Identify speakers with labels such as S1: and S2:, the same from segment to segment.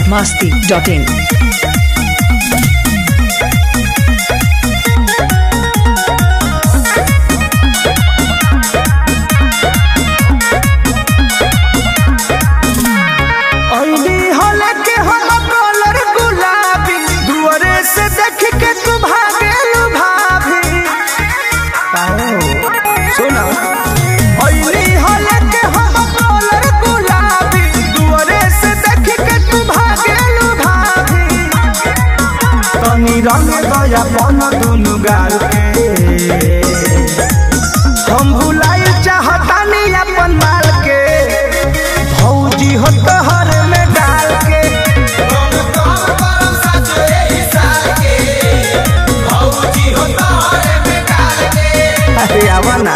S1: biharmasti.in
S2: रंग गया पन दुनु गाल के हम भुलाई चाहतानी अपन माल के भौजी हो तोहर में डाल के भौजी हो तोहर में डाल के अरे आवा ना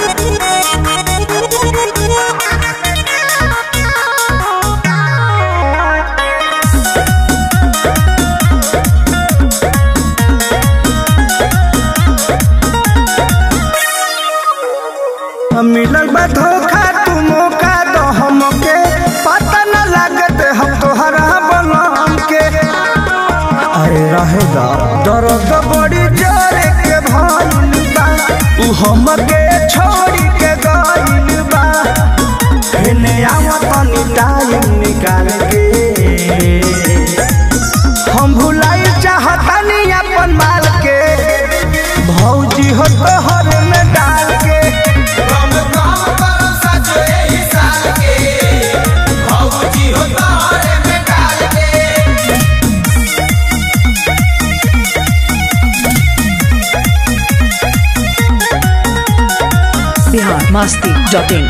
S2: मिलल बा धोखा तू मौका दो हमके पता न लागत हम तोहरा बनम के अरे रहेगा दर्द बड़ी जोरे के भइल बा तू हमके छोड़ी के गइल बा हेने आवत तनी टाइम निकाल के हम भुलाई चाहतानी अपन माल के भौजी हो तोहर में डाल के
S1: biharmasti.in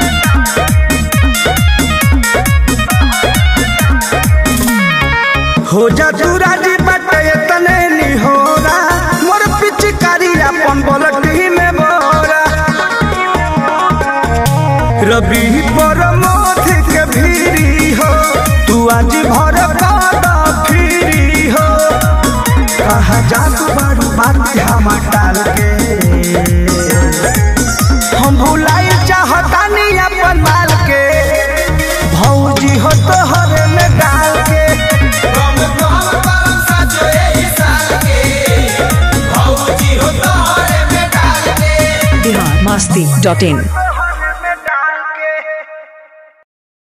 S2: हो जा तू राजी बटे तने निहोरा मोर पिचकारी अपन बलटी में बोरा रबी पर मोथ के भीरी हो तू आज भर कादा फिरी हो कहा जा तू बारू बात हम टाल के हम भुलाई चाहतानी अपन माल के भौजी हो तोहर में डाल के
S1: biharmasti.in